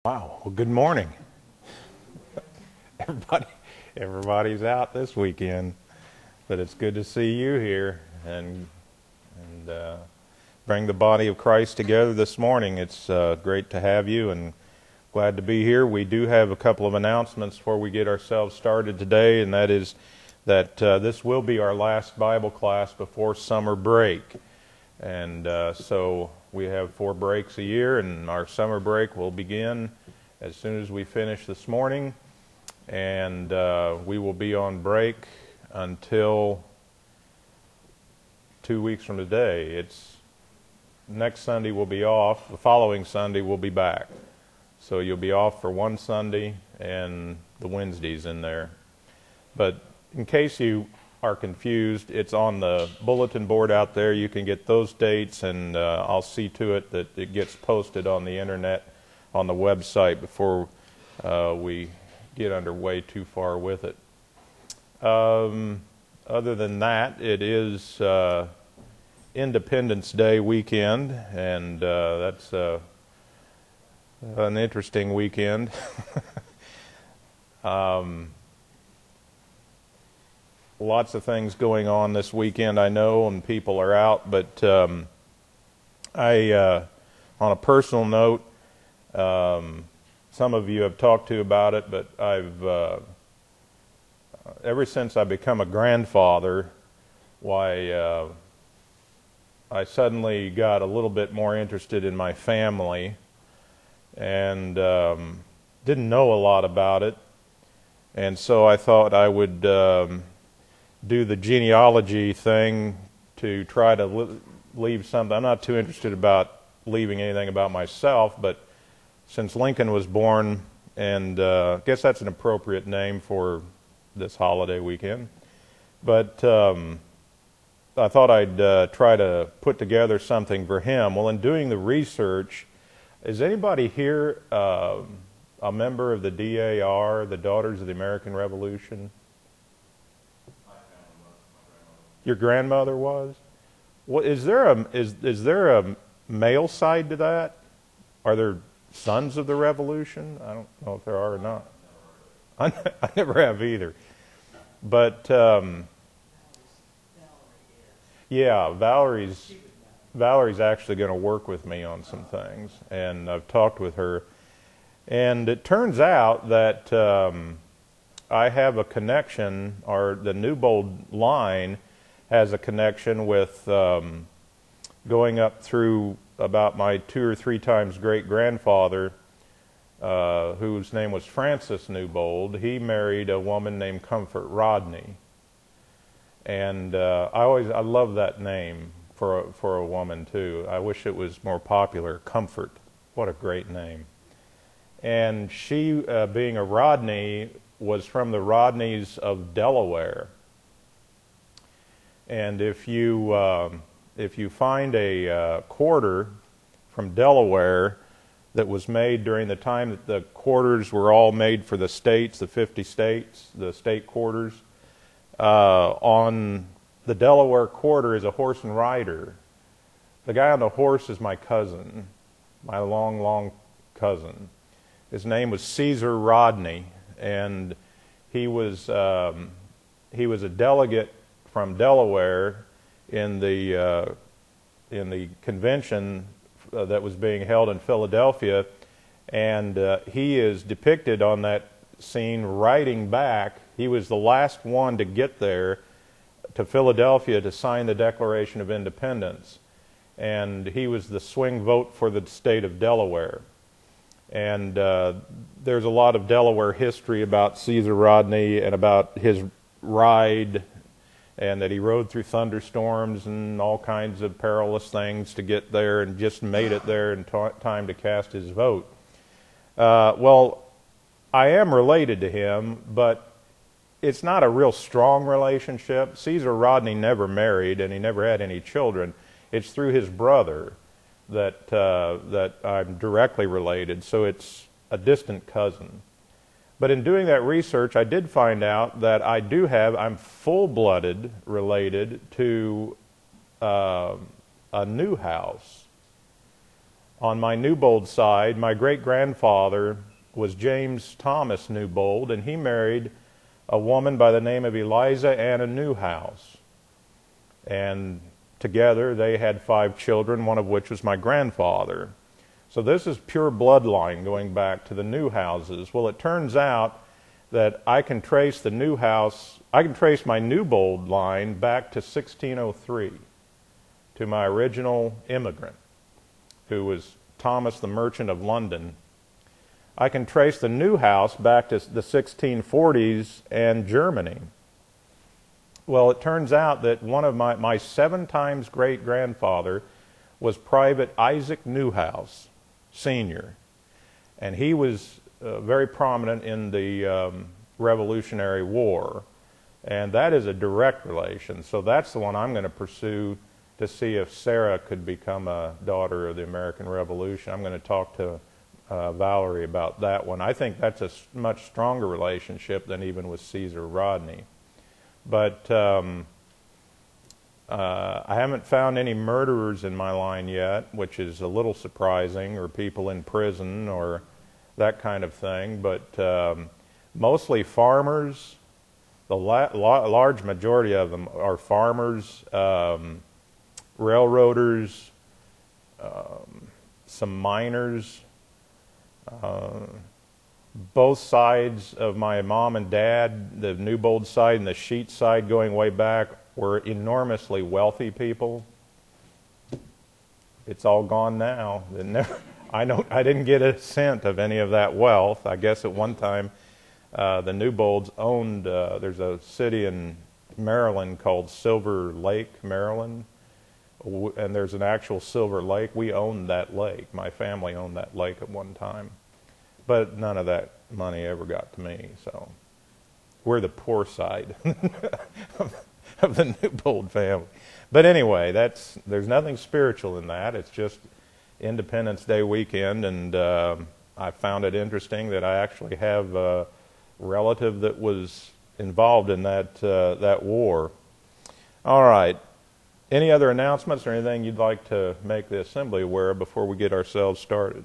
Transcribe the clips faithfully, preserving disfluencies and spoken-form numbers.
Wow. Well, good morning. Everybody, everybody's out this weekend, but it's good to see you here and and uh, bring the body of Christ together this morning. It's uh, great to have you and glad to be here. We do have a couple of announcements before we get ourselves started today, and that is that uh, this will be our last Bible class before summer break. And uh, so we have four breaks a year, and our summer break will begin as soon as we finish this morning. And uh, we will be on break until two weeks from today. It's next Sunday we'll be off. The following Sunday we'll be back. So you'll be off for one Sunday and the Wednesdays in there. But in case you are confused, it's on the bulletin board out there. You can get those dates, and uh, I'll see to it that it gets posted on the internet, on the website, before uh, we get underway too far with it. Um, other than that, it is uh, Independence Day weekend, and uh, that's uh, an interesting weekend. um, Lots of things going on this weekend, I know, and people are out. But um, I, uh, on a personal note, um, some of you have talked to about it, but I've, uh, ever since I become a grandfather, why, uh, I suddenly got a little bit more interested in my family and um, didn't know a lot about it. And so I thought I would Um, do the genealogy thing to try to li- leave something. I'm not too interested about leaving anything about myself, but since Lincoln was born, and uh, I guess that's an appropriate name for this holiday weekend, but um, I thought I'd uh, try to put together something for him. Well, in doing the research, is anybody here uh, a member of the D A R, the Daughters of the American Revolution? Your grandmother was? Well, is there a is is there a male side to that? Are there sons of the Revolution? I don't know if there are or not. I, I never have either. But um, yeah, Valerie's Valerie's actually going to work with me on some things, and I've talked with her, and it turns out that um, I have a connection, or the Newbold line has a connection with um, going up through about my two or three times great-grandfather, uh, whose name was Francis Newbold. He married a woman named Comfort Rodney. And uh, I always, I love that name for a, for a woman, too. I wish it was more popular. Comfort. What a great name. And she, uh, being a Rodney, was from the Rodneys of Delaware. And if you um, if you find a uh, quarter from Delaware that was made during the time that the quarters were all made for the states, the fifty states, the state quarters, uh, on the Delaware quarter is a horse and rider. The guy on the horse is my cousin, my long, long cousin. His name was Caesar Rodney, and he was um, he was a delegate from Delaware in the uh, in the convention uh, that was being held in Philadelphia, and uh, he is depicted on that scene riding back. He was the last one to get there to Philadelphia to sign the Declaration of Independence, and he was the swing vote for the state of Delaware. And uh, there's a lot of Delaware history about Caesar Rodney and about his ride, and that he rode through thunderstorms and all kinds of perilous things to get there, and just made it there in t- time to cast his vote. Uh, well, I am related to him, but it's not a real strong relationship. Caesar Rodney never married, and he never had any children. It's through his brother that uh, that I'm directly related, so it's a distant cousin. But in doing that research, I did find out that I do have, I'm full-blooded related to uh, a Newhouse. On my Newbold side, my great-grandfather was James Thomas Newbold, and he married a woman by the name of Eliza Anna Newhouse. And together they had five children, one of which was my grandfather. So this is pure bloodline going back to the Newhouses. Well, it turns out that I can trace the Newhouse, I can trace my Newbold line back to sixteen oh three, to my original immigrant, who was Thomas the Merchant of London. I can trace the Newhouse back to the sixteen forties and Germany. Well, it turns out that one of my, my seven times great-grandfather was Private Isaac Newhouse, Senior. And he was uh, very prominent in the um, Revolutionary War. And that is a direct relation. So that's the one I'm going to pursue to see if Sarah could become a daughter of the American Revolution. I'm going to talk to uh, Valerie about that one. I think that's a much stronger relationship than even with Caesar Rodney. But um, uh, I haven't found any murderers in my line yet, which is a little surprising, or people in prison or that kind of thing. But um, mostly farmers. The la la large majority of them are farmers, um, railroaders, um, some miners. Uh, both sides of my mom and dad, the Newbold side and the Sheets side going way back, were enormously wealthy people. It's all gone now. It never, I, don't, I didn't get a cent of any of that wealth. I guess at one time uh, the Newbolds owned, uh, there's a city in Maryland called Silver Lake, Maryland. And there's an actual Silver Lake. We owned that lake. My family owned that lake at one time. But none of that money ever got to me. So we're the poor side of the Newbold family. But anyway, that's there's nothing spiritual in that. It's just Independence Day weekend, and uh, I found it interesting that I actually have a relative that was involved in that uh, that war. All right. Any other announcements or anything you'd like to make the assembly aware of before we get ourselves started?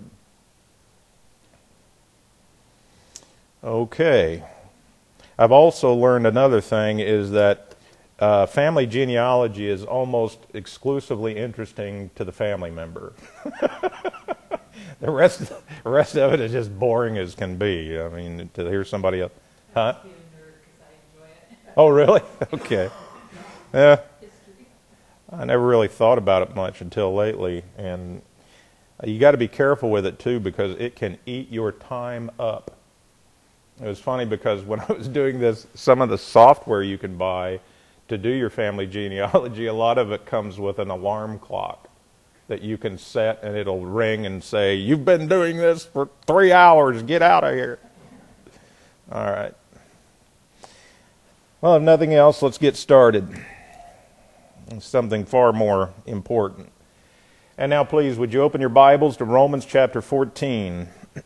Okay. I've also learned another thing is that uh, family genealogy is almost exclusively interesting to the family member. the rest, the rest of it is just boring as can be. I mean, to hear somebody else, huh? Oh, really? Okay. Yeah. I never really thought about it much until lately, and you got to be careful with it too because it can eat your time up. It was funny because when I was doing this, some of the software you can buy to do your family genealogy, a lot of it comes with an alarm clock that you can set, and it'll ring and say, "You've been doing this for three hours, get out of here." All right. Well, if nothing else, let's get started. Something far more important. And now, please, would you open your Bibles to Romans chapter fourteen?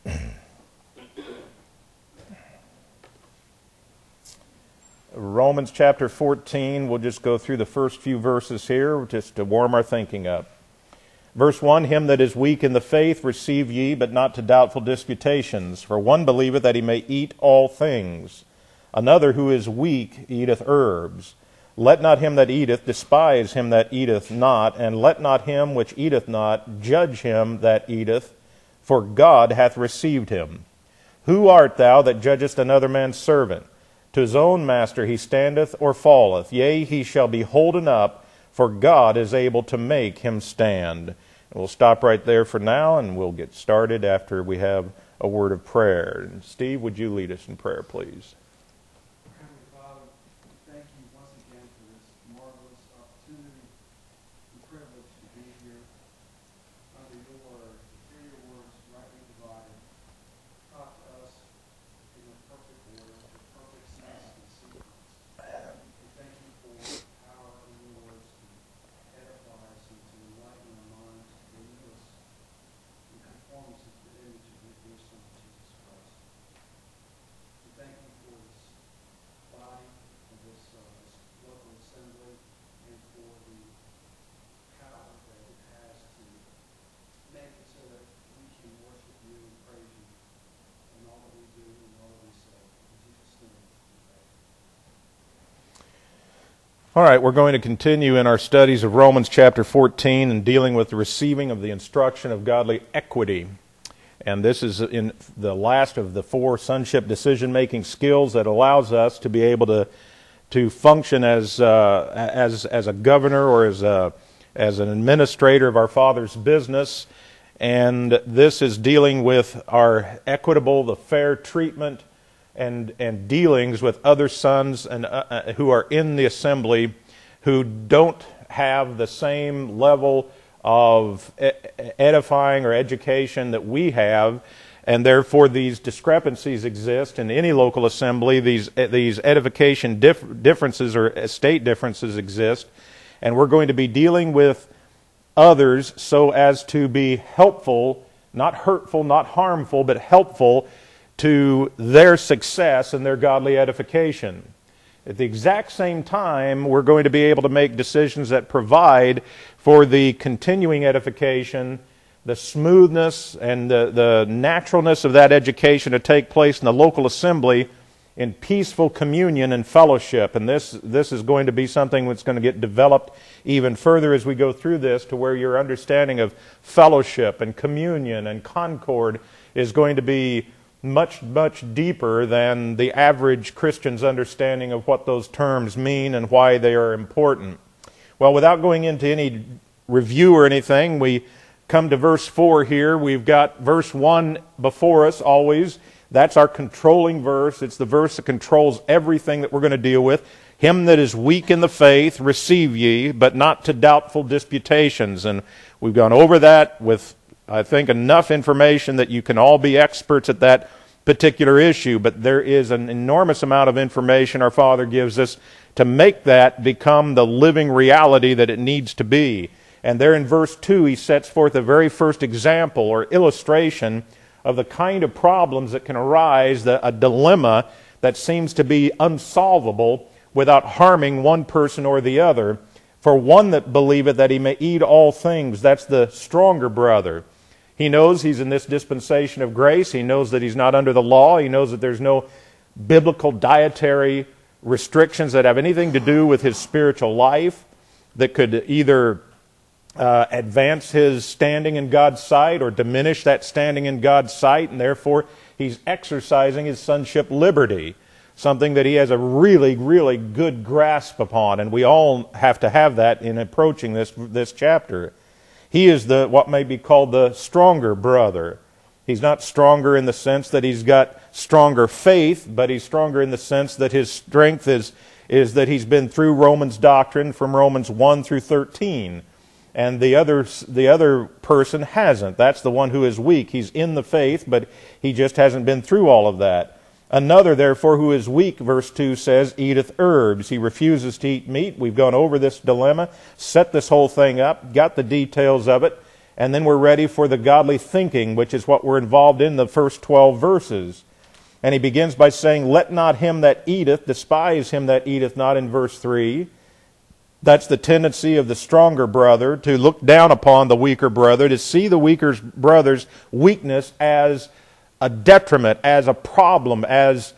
Romans chapter fourteen, we'll just go through the first few verses here just to warm our thinking up. Verse one, "Him that is weak in the faith receive ye, but not to doubtful disputations. For one believeth that he may eat all things. Another who is weak eateth herbs. Let not him that eateth despise him that eateth not, and let not him which eateth not judge him that eateth, for God hath received him. Who art thou that judgest another man's servant? To his own master he standeth or falleth. Yea, he shall be holden up, for God is able to make him stand." And we'll stop right there for now, and we'll get started after we have a word of prayer. And Steve, would you lead us in prayer, please? Thank you for All right, we're going to continue in our studies of Romans chapter fourteen and dealing with the receiving of the instruction of godly equity. And this is in the last of the four sonship decision-making skills that allows us to be able to to function as uh, as as a governor or as a as an administrator of our Father's business. And this is dealing with our equitable, the fair treatment and and dealings with other sons and uh, who are in the assembly who don't have the same level of edifying or education that we have, and therefore these discrepancies exist in any local assembly. These these edification dif- differences or estate differences exist, and we're going to be dealing with others so as to be helpful, not hurtful, not harmful, but helpful to their success and their godly edification. At the exact same time, we're going to be able to make decisions that provide for the continuing edification, the smoothness and the, the naturalness of that education to take place in the local assembly in peaceful communion and fellowship. And this, this is going to be something that's going to get developed even further as we go through this, to where your understanding of fellowship and communion and concord is going to be much, much deeper than the average Christian's understanding of what those terms mean and why they are important. Well, without going into any review or anything, we come to verse four here. We've got verse one before us always. That's our controlling verse. It's the verse that controls everything that we're going to deal with. Him that is weak in the faith, receive ye, but not to doubtful disputations. And we've gone over that with, I think, enough information that you can all be experts at that particular issue. But there is an enormous amount of information our Father gives us to make that become the living reality that it needs to be. And there in verse two, he sets forth the very first example or illustration of the kind of problems that can arise, the, a dilemma that seems to be unsolvable without harming one person or the other. For one that believeth that he may eat all things, that's the stronger brother. He knows he's in this dispensation of grace. He knows that he's not under the law. He knows that there's no biblical dietary restrictions that have anything to do with his spiritual life that could either uh, advance his standing in God's sight or diminish that standing in God's sight, and therefore he's exercising his sonship liberty, something that he has a really, really good grasp upon, and we all have to have that in approaching this this chapter. He is the what may be called the stronger brother. He's not stronger in the sense that he's got stronger faith, but he's stronger in the sense that his strength is, is that he's been through Romans doctrine from Romans one through thirteen. And the other, the other person hasn't. That's the one who is weak. He's in the faith, but he just hasn't been through all of that. Another, therefore, who is weak, verse two says, eateth herbs. He refuses to eat meat. We've gone over this dilemma, set this whole thing up, got the details of it, and then we're ready for the godly thinking, which is what we're involved in the first twelve verses. And he begins by saying, let not him that eateth despise him that eateth not, in verse three. That's the tendency of the stronger brother, to look down upon the weaker brother, to see the weaker brother's weakness as a detriment, as a problem, as,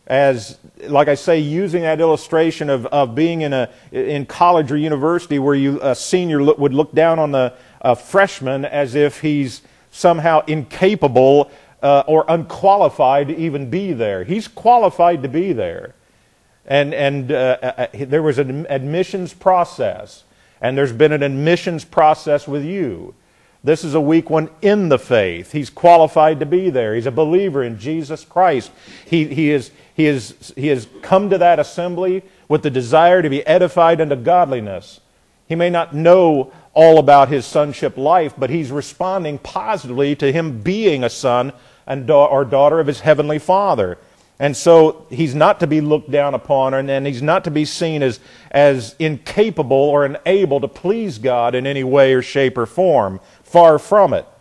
as like I say, using that illustration of, of being in a in college or university where you a senior look, would look down on the a freshman as if he's somehow incapable uh, or unqualified to even be there. He's qualified to be there. And, and uh, uh, there was an admissions process, and there's been an admissions process with you. This is a weak one in the faith. He's qualified to be there. He's a believer in Jesus Christ. He, he, is, he, is, he has come to that assembly with the desire to be edified unto godliness. He may not know all about his sonship life, but he's responding positively to him being a son and da- or daughter of his heavenly Father. And so he's not to be looked down upon, and, and he's not to be seen as, as incapable or unable to please God in any way or shape or form. Far from it.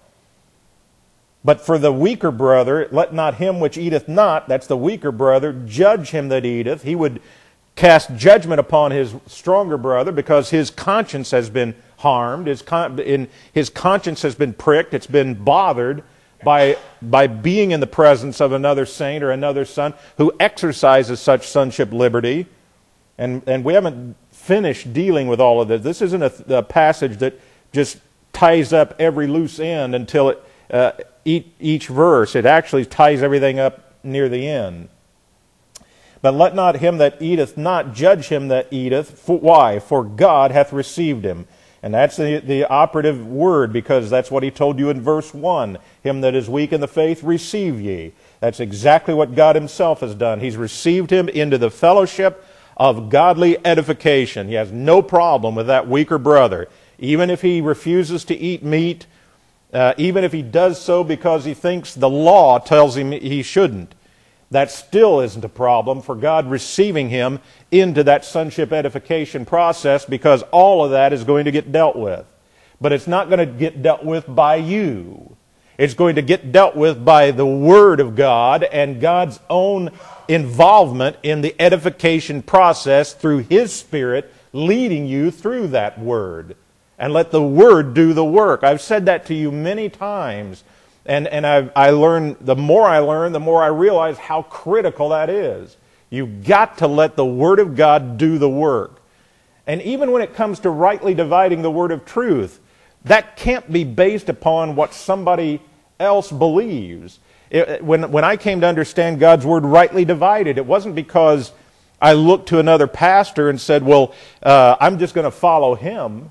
But for the weaker brother, let not him which eateth not, that's the weaker brother, judge him that eateth. He would cast judgment upon his stronger brother because his conscience has been harmed. His, con- in, his conscience has been pricked. It's been bothered by, by being in the presence of another saint or another son who exercises such sonship liberty. And, and we haven't finished dealing with all of this. This isn't a, a passage that just ties up every loose end until it uh, each, each verse. It actually ties everything up near the end. But let not him that eateth not judge him that eateth. For, why? For God hath received him. And that's the, the operative word, because that's what he told you in verse one. Him that is weak in the faith, receive ye. That's exactly what God himself has done. He's received him into the fellowship of godly edification. He has no problem with that weaker brother. Even if he refuses to eat meat, uh, even if he does so because he thinks the law tells him he shouldn't, that still isn't a problem for God receiving him into that sonship edification process, because all of that is going to get dealt with. But it's not going to get dealt with by you. It's going to get dealt with by the Word of God and God's own involvement in the edification process through His Spirit leading you through that Word. And let the Word do the work. I've said that to you many times. And, and I've, I learn, the more I learn, the more I realize how critical that is. You've got to let the Word of God do the work. And even when it comes to rightly dividing the word of truth, that can't be based upon what somebody else believes. It, when, when I came to understand God's Word rightly divided, it wasn't because I looked to another pastor and said, well, uh, I'm just going to follow him.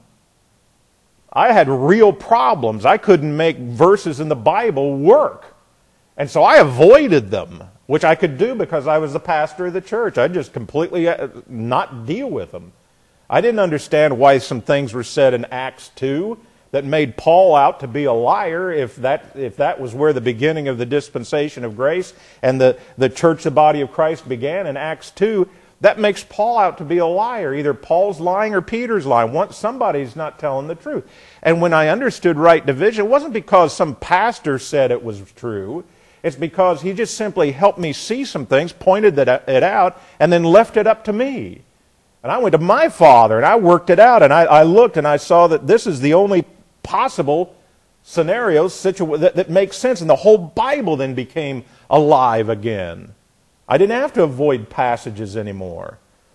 I had real problems. I couldn't make verses in the Bible work. And so I avoided them, which I could do because I was the pastor of the church. I just completely not deal with them. I didn't understand why some things were said in Acts two that made Paul out to be a liar, if that if that was where the beginning of the dispensation of grace and the, the church, the body of Christ, began in Acts two. That makes Paul out to be a liar. Either Paul's lying or Peter's lying. Once somebody's not telling the truth. And when I understood right division, it wasn't because some pastor said it was true. It's because he just simply helped me see some things, pointed it out, and then left it up to me. And I went to my father, and I worked it out, and I, I looked, and I saw that this is the only possible scenario situa- that, that makes sense. And the whole Bible then became alive again. I didn't have to avoid passages anymore.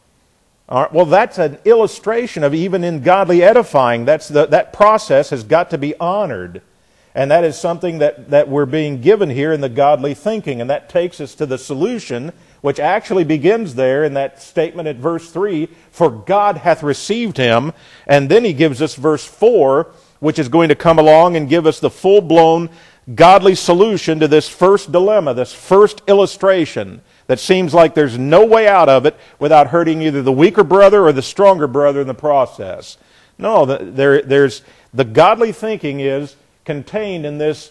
All right, well, that's an illustration of even in godly edifying, that's the, that process has got to be honored. And that is something that, that we're being given here in the godly thinking. And that takes us to the solution, which actually begins there in that statement at verse three, for God hath received him. And then he gives us verse four, which is going to come along and give us the full-blown godly solution to this first dilemma, this first illustration that seems like there's no way out of it without hurting either the weaker brother or the stronger brother in the process. No, there, there's the godly thinking is contained in this,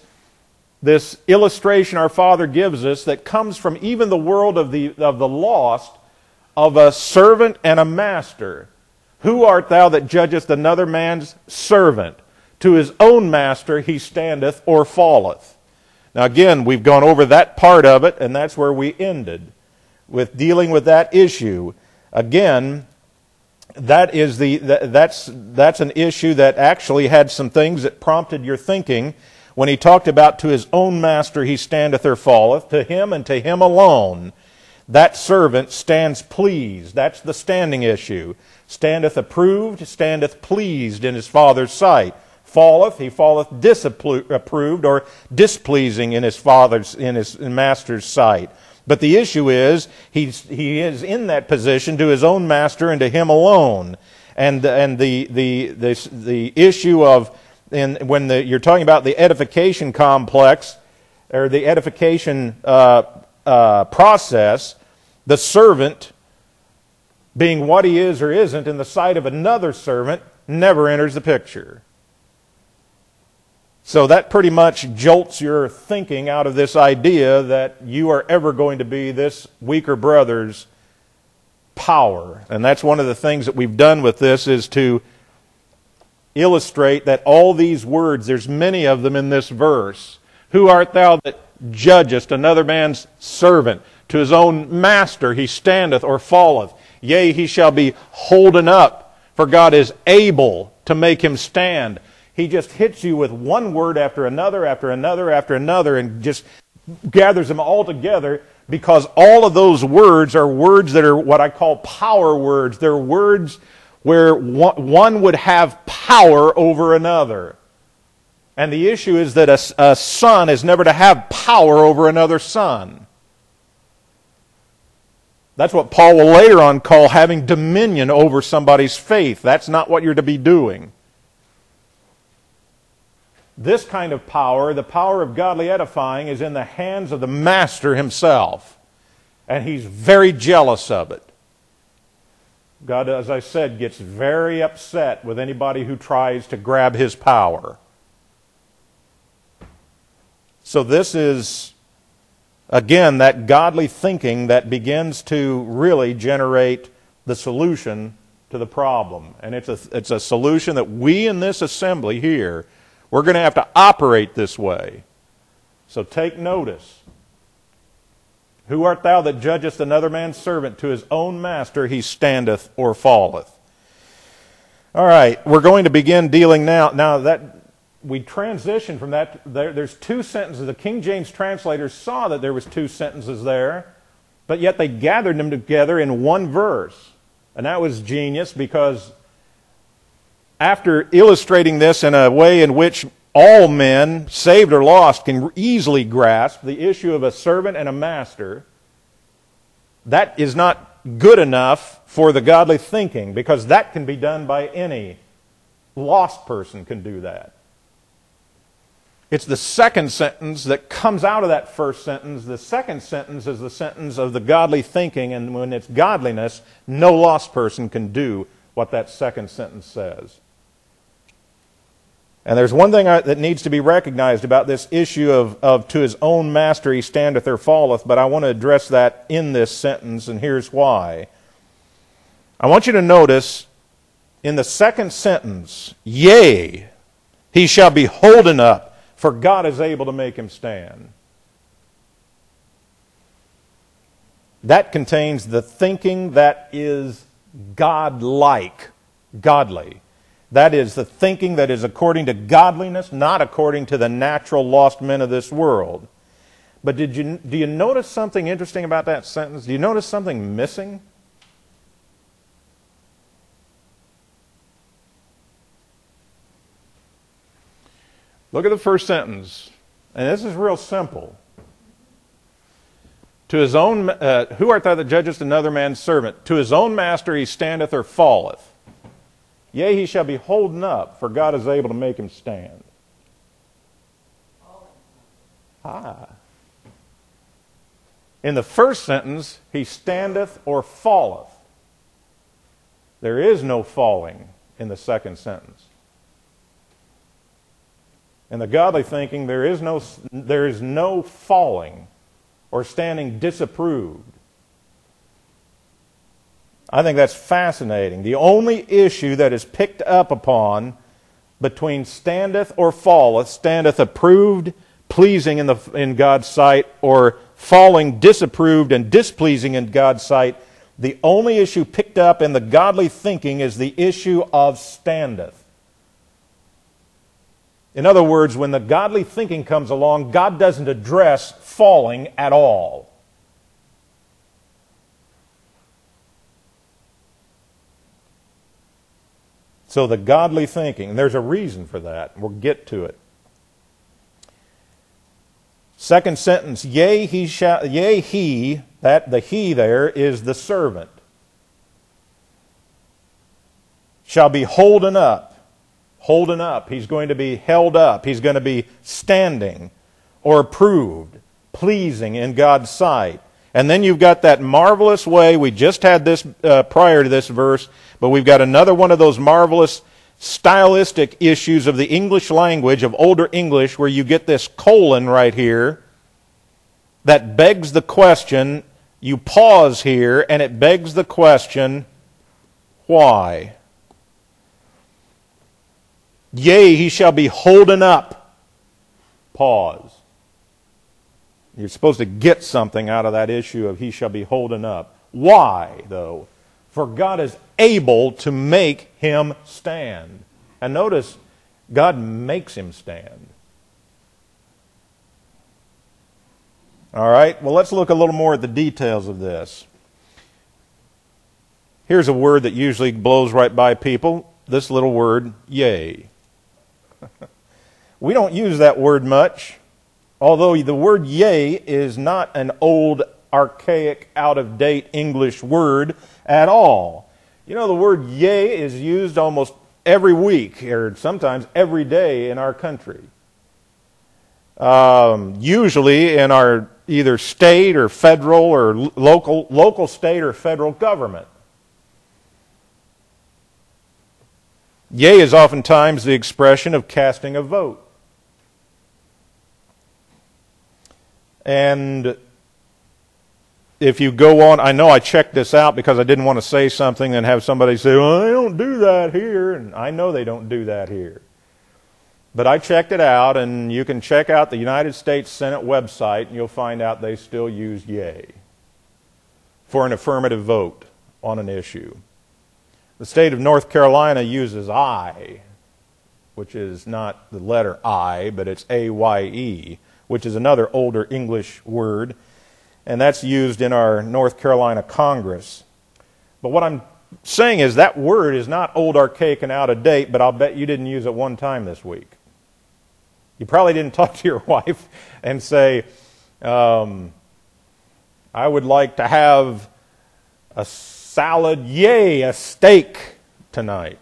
this illustration our Father gives us that comes from even the world of the, of the lost, of a servant and a master. Who art thou that judgest another man's servant? To his own master he standeth or falleth. Now again, we've gone over that part of it, and that's where we ended, with dealing with that issue. Again, that is the that's that's an issue that actually had some things that prompted your thinking when he talked about to his own master he standeth or falleth, to him and to him alone. That servant stands pleased. That's the standing issue. Standeth approved, standeth pleased in his father's sight. Falleth, he falleth disapproved or displeasing in his father's, in his master's sight. But the issue is, he's, he is in that position to his own master and to him alone. And, and the, the, the, the issue of, in, when the, you're talking about the edification complex, or the edification uh, uh, process, the servant, being what he is or isn't in the sight of another servant, never enters the picture. So that pretty much jolts your thinking out of this idea that you are ever going to be this weaker brother's power. And that's one of the things that we've done with this, is to illustrate that all these words, there's many of them in this verse. Who art thou that judgest another man's servant? To his own master he standeth or falleth. Yea, he shall be holden up, for God is able to make him stand. He just hits you with one word after another, after another, after another, and just gathers them all together, because all of those words are words that are what I call power words. They're words where one would have power over another. And the issue is that a, a son is never to have power over another son. That's what Paul will later on call having dominion over somebody's faith. That's not what you're to be doing. This kind of power, the power of godly edifying, is in the hands of the master himself. And he's very jealous of it. God, as I said, gets very upset with anybody who tries to grab his power. So this is, again, that godly thinking that begins to really generate the solution to the problem. And it's a, it's a solution that we in this assembly here, we're going to have to operate this way. So take notice. Who art thou that judgest another man's servant? To his own master he standeth or falleth. All right, we're going to begin dealing now. Now that we transition from that, there, there's two sentences. The King James translators saw that there was two sentences there, but yet they gathered them together in one verse. And that was genius, because after illustrating this in a way in which all men, saved or lost, can easily grasp the issue of a servant and a master, that is not good enough for the godly thinking, because that can be done by any lost person can do that. It's the second sentence that comes out of that first sentence. The second sentence is the sentence of the godly thinking, and when it's godliness, no lost person can do what that second sentence says. And there's one thing that needs to be recognized about this issue of, of to his own master he standeth or falleth, but I want to address that in this sentence, and here's why. I want you to notice in the second sentence, yea, he shall be holden up, for God is able to make him stand. That contains the thinking that is God-like, godly. That is the thinking that is according to godliness, not according to the natural lost men of this world. But did you, do you notice something interesting about that sentence? Do you notice something missing? Look at the first sentence. And this is real simple. To his own, uh, who art thou that judgest another man's servant? To his own master he standeth or falleth. Yea, he shall be holden up, for God is able to make him stand. Ah. In the first sentence, he standeth or falleth. There is no falling in the second sentence. In the godly thinking, there is no, there is no falling or standing disapproved. I think that's fascinating. The only issue that is picked up upon between standeth or falleth, standeth approved, pleasing in, the, in God's sight, or falling disapproved and displeasing in God's sight, the only issue picked up in the godly thinking is the issue of standeth. In other words, when the godly thinking comes along, God doesn't address falling at all. So the godly thinking, and there's a reason for that. We'll get to it. Second sentence, yea, he shall, yea, he, that the he there is the servant, shall be holden up. Holden up. He's going to be held up. He's going to be standing or approved, pleasing in God's sight. And then you've got that marvelous way. We just had this uh, prior to this verse, but we've got another one of those marvelous stylistic issues of the English language, of Older English, where you get this colon right here that begs the question. You pause here, and it begs the question, why? Yea, he shall be holden up. Pause. You're supposed to get something out of that issue of he shall be holden up. Why, though? For God is able to make him stand. And notice, God makes him stand. All right, well, let's look a little more at the details of this. Here's a word that usually blows right by people, this little word, yea. We don't use that word much, although the word yea is not an old, archaic, out-of-date English word at all. You know, the word yea is used almost every week, or sometimes every day in our country. Um, usually in our either state or federal or local, local state or federal government. Yea is oftentimes the expression of casting a vote. And if you go on, I know I checked this out because I didn't want to say something and have somebody say, well, they don't do that here. And I know they don't do that here. But I checked it out, and you can check out the United States Senate website, and you'll find out they still use yea for an affirmative vote on an issue. The state of North Carolina uses aye, which is not the letter I, but it's A Y E, which is another older English word, and that's used in our North Carolina Congress. But what I'm saying is that word is not old, archaic, and out of date, but I'll bet you didn't use it one time this week. You probably didn't talk to your wife and say, um, I would like to have a salad, yay, a steak tonight.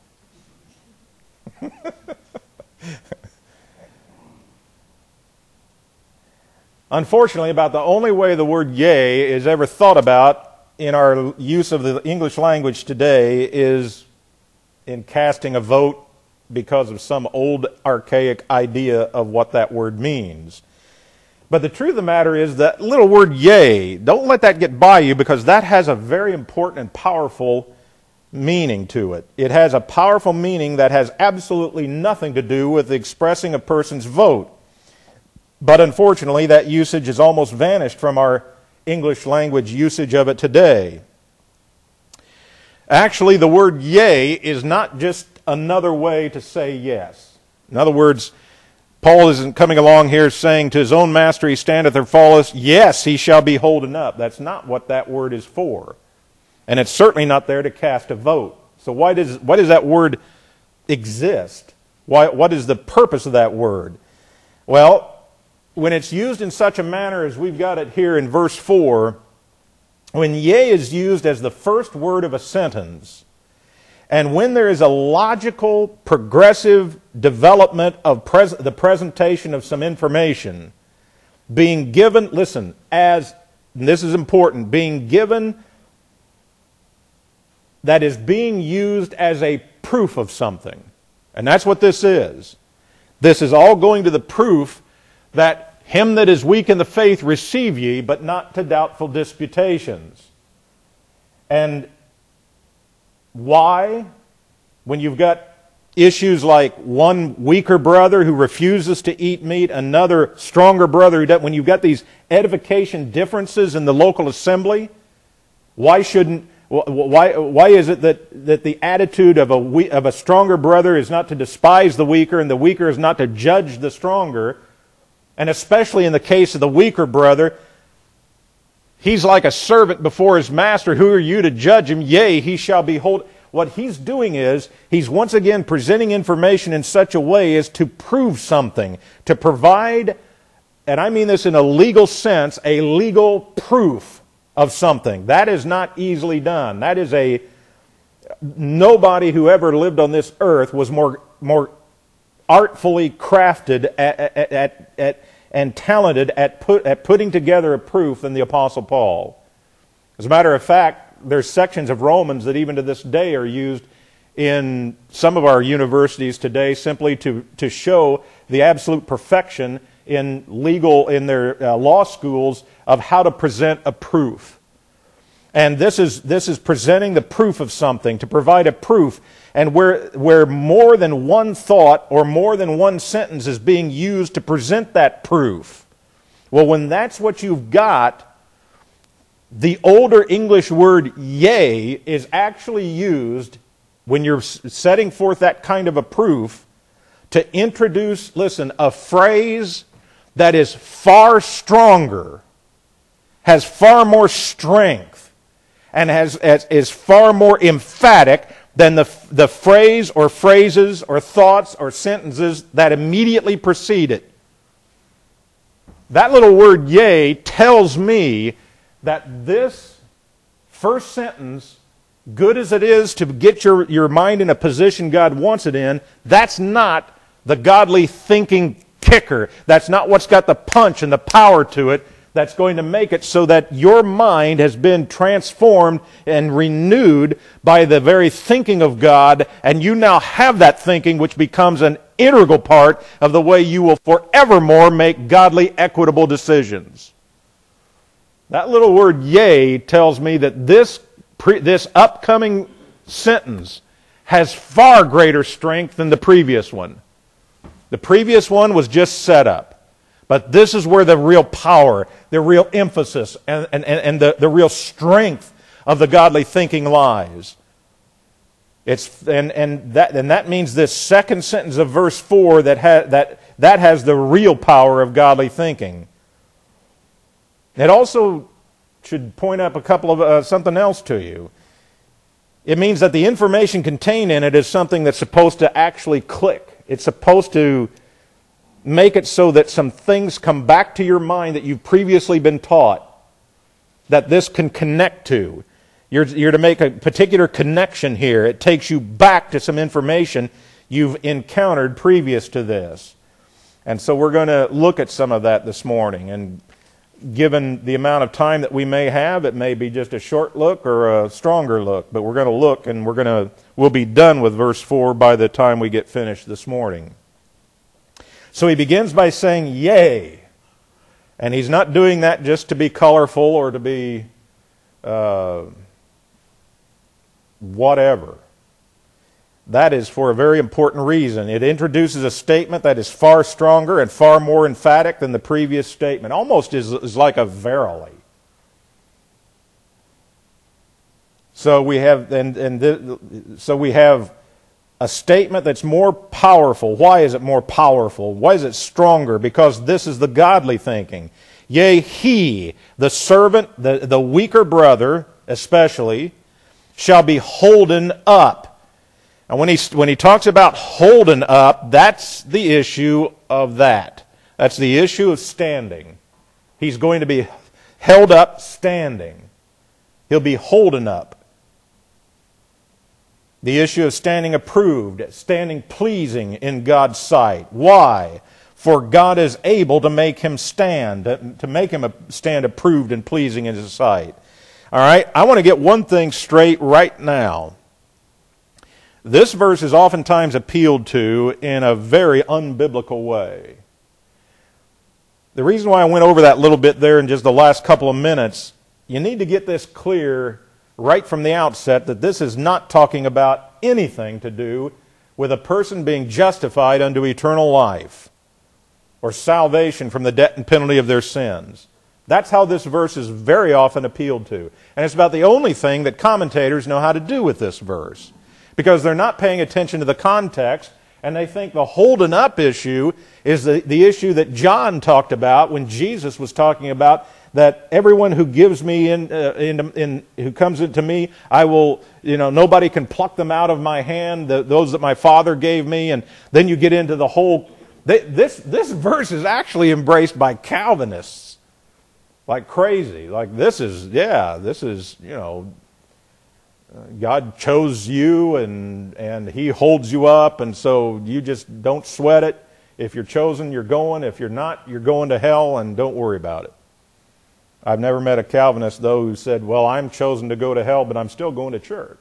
Unfortunately, about the only way the word yea is ever thought about in our use of the English language today is in casting a vote because of some old archaic idea of what that word means. But the truth of the matter is that little word yea, don't let that get by you, because that has a very important and powerful meaning to it. It has a powerful meaning that has absolutely nothing to do with expressing a person's vote. But unfortunately, that usage has almost vanished from our English language usage of it today. Actually, the word yea is not just another way to say yes. In other words, Paul isn't coming along here saying to his own master, he standeth or falleth, yes, he shall be holden up. That's not what that word is for. And it's certainly not there to cast a vote. So why does, why does that word exist? Why, what is the purpose of that word? Well, when it's used in such a manner as we've got it here in verse four, when yea is used as the first word of a sentence, and when there is a logical, progressive development of pres- the presentation of some information being given, listen, as, and this is important, being given that is being used as a proof of something. And that's what this is. This is all going to the proof that him that is weak in the faith receive ye, but not to doubtful disputations. And why? When you've got issues like one weaker brother who refuses to eat meat, another stronger brother who doesn't, when you've got these edification differences in the local assembly, why shouldn't, why, why is it that, that the attitude of a, of a stronger brother is not to despise the weaker, and the weaker is not to judge the stronger? And especially in the case of the weaker brother, he's like a servant before his master. Who are you to judge him? Yea, he shall be hold. What he's doing is, he's once again presenting information in such a way as to prove something, to provide, and I mean this in a legal sense, a legal proof of something. That is not easily done. That is a, nobody who ever lived on this earth was more, more artfully crafted at, at, at, at, and talented at, put, at putting together a proof than the Apostle Paul. As a matter of fact, there's sections of Romans that even to this day are used in some of our universities today simply to, to show the absolute perfection in legal, in their uh, law schools of how to present a proof. And this is, this is presenting the proof of something, to provide a proof. And where, where more than one thought or more than one sentence is being used to present that proof. Well, when that's what you've got, the older English word yea is actually used when you're setting forth that kind of a proof to introduce, listen, a phrase that is far stronger, has far more strength, and has, has is far more emphatic than the, the phrase or phrases or thoughts or sentences that immediately precede it. That little word yea tells me that this first sentence, good as it is to get your, your mind in a position God wants it in, that's not the godly thinking kicker. That's not what's got the punch and the power to it that's going to make it so that your mind has been transformed and renewed by the very thinking of God, and you now have that thinking which becomes an integral part of the way you will forevermore make godly, equitable decisions. That little word yea tells me that this, pre, this upcoming sentence has far greater strength than the previous one. The previous one was just set up. But this is where the real power, the real emphasis, and, and, and the, the real strength of the godly thinking lies. It's, and, and, that, and that means this second sentence of verse four, that, ha, that, that has the real power of godly thinking. It also should point up a couple of uh, something else to you. It means that the information contained in it is something that's supposed to actually click. It's supposed to make it so that some things come back to your mind that you've previously been taught, that this can connect to. You're, you're to make a particular connection here. It takes you back to some information you've encountered previous to this. And so we're going to look at some of that this morning. And given the amount of time that we may have, it may be just a short look or a stronger look. But we're going to look, and we're going to we'll be done with verse four by the time we get finished this morning. So he begins by saying, yea. And he's not doing that just to be colorful or to be uh, whatever. That is for a very important reason. It introduces a statement that is far stronger and far more emphatic than the previous statement. Almost is, is like a verily. So we have, and, and the, so we have a statement that's more powerful. Why is it more powerful? Why is it stronger? Because this is the godly thinking. Yea, he, the servant, the, the weaker brother especially, shall be holden up. And when he, when he talks about holden up, that's the issue of that. That's the issue of standing. He's going to be held up standing. He'll be holden up. The issue of standing approved, standing pleasing in God's sight. Why? For God is able to make him stand, to make him stand approved and pleasing in his sight. All right, I want to get one thing straight right now. This verse is oftentimes appealed to in a very unbiblical way. The reason why I went over that little bit there in just the last couple of minutes, you need to get this clear right from the outset that this is not talking about anything to do with a person being justified unto eternal life or salvation from the debt and penalty of their sins. That's how this verse is very often appealed to. And it's about the only thing that commentators know how to do with this verse, because they're not paying attention to the context, and they think the holding up issue is the, the issue that John talked about when Jesus was talking about that everyone who gives me in, uh, in, in, who comes into me, I will, you know, nobody can pluck them out of my hand, the, those that my Father gave me. And then you get into the whole, they, this, this verse is actually embraced by Calvinists like crazy. Like this is, yeah, this is, you know, God chose you and, and he holds you up, and so you just don't sweat it. If you're chosen, you're going. If you're not, you're going to hell, and don't worry about it. I've never met a Calvinist, though, who said, well, I'm chosen to go to hell, but I'm still going to church.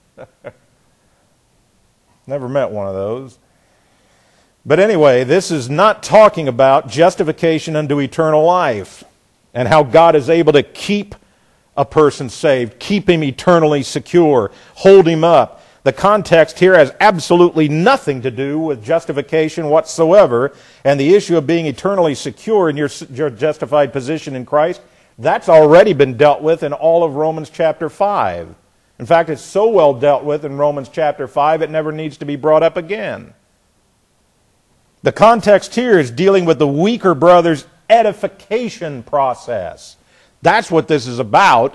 Never met one of those. But anyway, this is not talking about justification unto eternal life and how God is able to keep a person saved, keep him eternally secure, hold him up. The context here has absolutely nothing to do with justification whatsoever, and the issue of being eternally secure in your, your justified position in Christ, that's already been dealt with in all of Romans chapter five. In fact, it's so well dealt with in Romans chapter five, it never needs to be brought up again. The context here is dealing with the weaker brother's edification process. That's what this is about.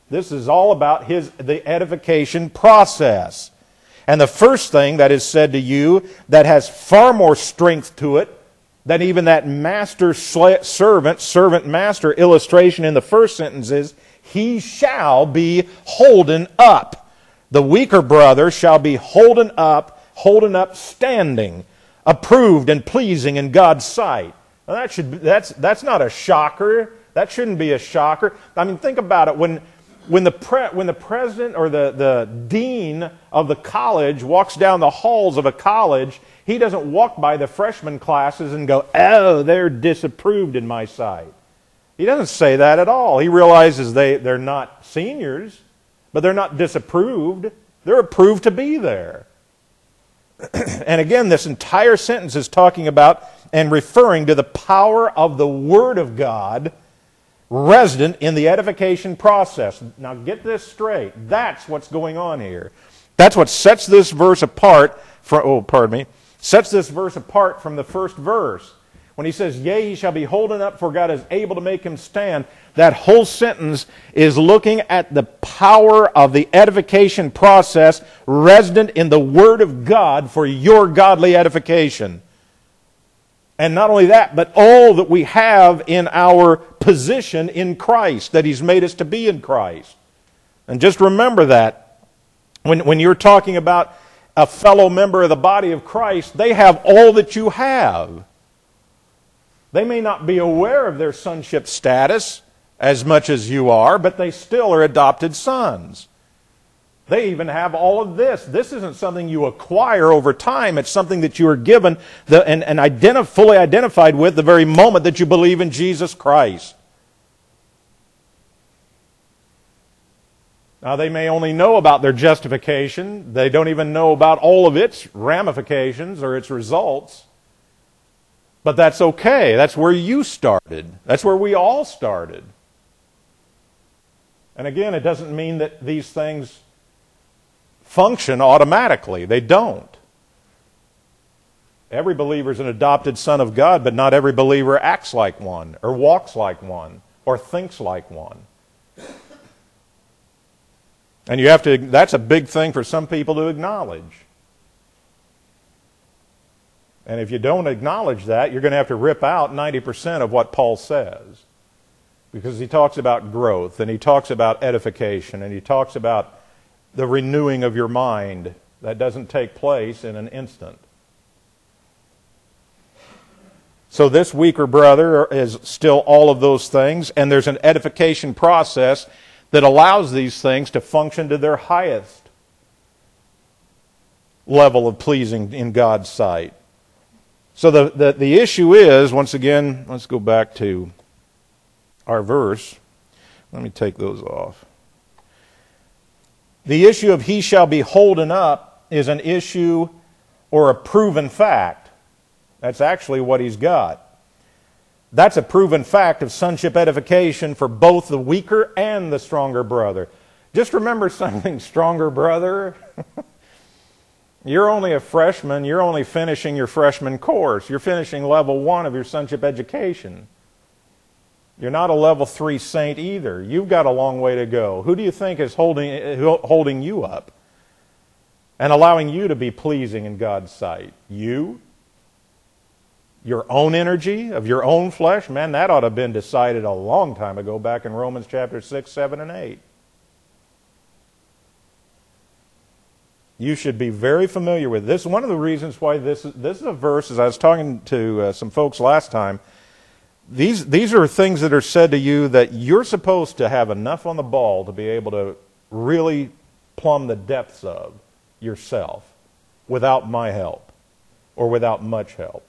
This is all about his the edification process. And the first thing that is said to you that has far more strength to it than even that master servant, servant master illustration in the first sentence is, he shall be holden up. The weaker brother shall be holden up, holden up standing, approved and pleasing in God's sight. Now that should that's that's not a shocker. That shouldn't be a shocker. I mean, think about it. When when the pre, when the president or the, the dean of the college walks down the halls of a college, he doesn't walk by the freshman classes and go, "Oh, they're disapproved in my sight." He doesn't say that at all. He realizes they, they're not seniors, but they're not disapproved. They're approved to be there. And again, this entire sentence is talking about and referring to the power of the Word of God resident in the edification process. Now get this straight. That's what's going on here. That's what sets this verse apart from, oh, pardon me, sets this verse apart from the first verse. When he says, yea, he shall be holden up, for God is able to make him stand, that whole sentence is looking at the power of the edification process resident in the Word of God for your godly edification. And not only that, but all that we have in our position in Christ, that he's made us to be in Christ. And just remember that. When, when you're talking about a fellow member of the body of Christ, they have all that you have. They may not be aware of their sonship status as much as you are, but they still are adopted sons. They even have all of this. This isn't something you acquire over time. It's something that you are given the, and, and identif- fully identified with the very moment that you believe in Jesus Christ. Now, they may only know about their justification. They don't even know about all of its ramifications or its results. But that's okay. That's where you started. That's where we all started. And again, it doesn't mean that these things function automatically. They don't. Every believer is an adopted son of God, but not every believer acts like one, or walks like one, or thinks like one. And you have to, that's a big thing for some people to acknowledge. And if you don't acknowledge that, you're going to have to rip out ninety percent of what Paul says. Because he talks about growth, and he talks about edification, and he talks about the renewing of your mind. That doesn't take place in an instant. So this weaker brother is still all of those things, and there's an edification process that allows these things to function to their highest level of pleasing in God's sight. So the, the, the issue is, once again, let's go back to our verse. Let me take those off. The issue of he shall be holden up is an issue or a proven fact. That's actually what he's got. That's a proven fact of sonship edification for both the weaker and the stronger brother. Just remember something, stronger brother. You're only a freshman. You're only finishing your freshman course. You're finishing level one of your sonship education. You're not a level three saint either. You've got a long way to go. Who do you think is holding, holding you up and allowing you to be pleasing in God's sight? You? Your own energy of your own flesh? Man, that ought to have been decided a long time ago back in Romans chapter six, seven, and eight. You should be very familiar with this. One of the reasons why this is, this is a verse, as I was talking to uh, some folks last time, these, these are things that are said to you that you're supposed to have enough on the ball to be able to really plumb the depths of yourself without my help or without much help.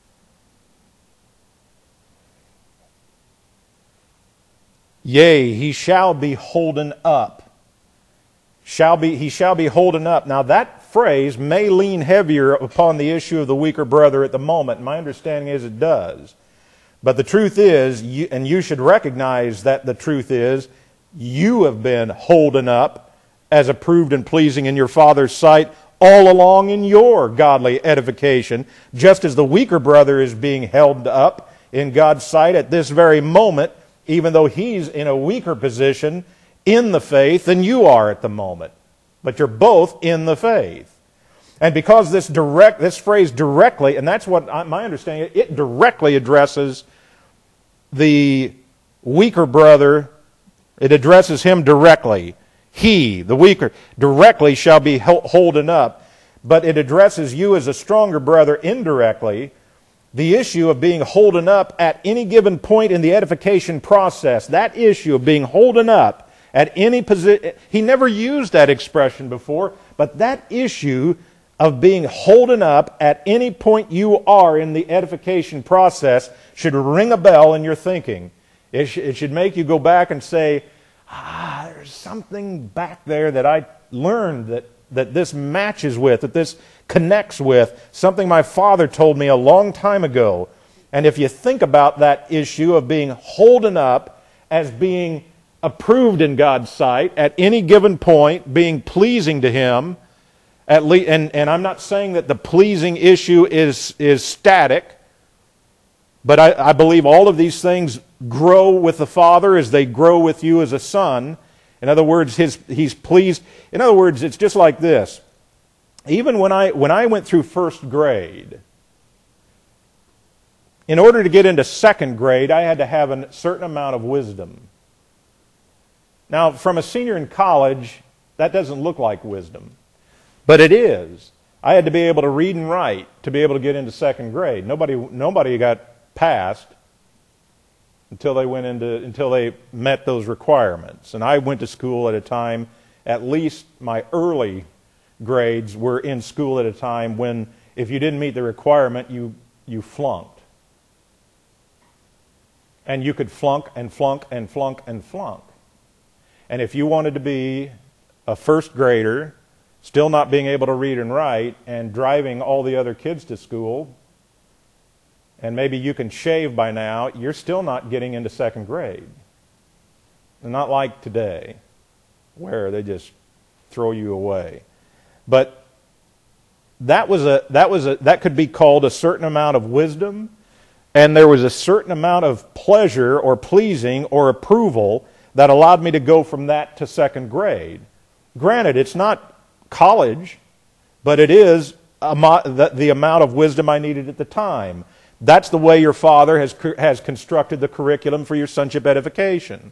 Yea, he shall be holden up. Shall be, he shall be holden up. Now that phrase may lean heavier upon the issue of the weaker brother at the moment. My understanding is it does. But the truth is, you, and you should recognize that the truth is, you have been holden up as approved and pleasing in your Father's sight all along in your godly edification, just as the weaker brother is being held up in God's sight at this very moment, even though he's in a weaker position in the faith than you are at the moment. But you're both in the faith. And because this direct, this phrase directly, and that's what I, my understanding, it directly addresses the weaker brother. It addresses him directly. He, the weaker, directly shall be holden up. But it addresses you as a stronger brother indirectly. The issue of being holden up at any given point in the edification process. That issue of being holden up at any position. He never used that expression before, but that issue of being holden up at any point you are in the edification process should ring a bell in your thinking. It, sh- it should make you go back and say, ah, there's something back there that I learned that, that this matches with, that this connects with, something my father told me a long time ago. And if you think about that issue of being holden up as being approved in God's sight at any given point, being pleasing to Him, at least, and, and I'm not saying that the pleasing issue is, is static, but I, I believe all of these things grow with the Father as they grow with you as a son. In other words, his, He's pleased. In other words, it's just like this. Even when I, when I went through first grade, in order to get into second grade, I had to have a certain amount of wisdom. Now, from a senior in college, that doesn't look like wisdom. But it is. I had to be able to read and write to be able to get into second grade. Nobody, nobody got passed until they went into until they met those requirements. And I went to school at a time, at least my early grades were in school at a time when if you didn't meet the requirement, you you flunked. And you could flunk and flunk and flunk and flunk. And if you wanted to be a first grader, still not being able to read and write, and driving all the other kids to school, and maybe you can shave by now, you're still not getting into second grade. Not like today, where they just throw you away. But that was a that was a that could be called a certain amount of wisdom, and there was a certain amount of pleasure or pleasing or approval that allowed me to go from that to second grade. Granted, it's not college, but it is the, the amount of wisdom I needed at the time. That's the way your father has has constructed the curriculum for your sonship edification.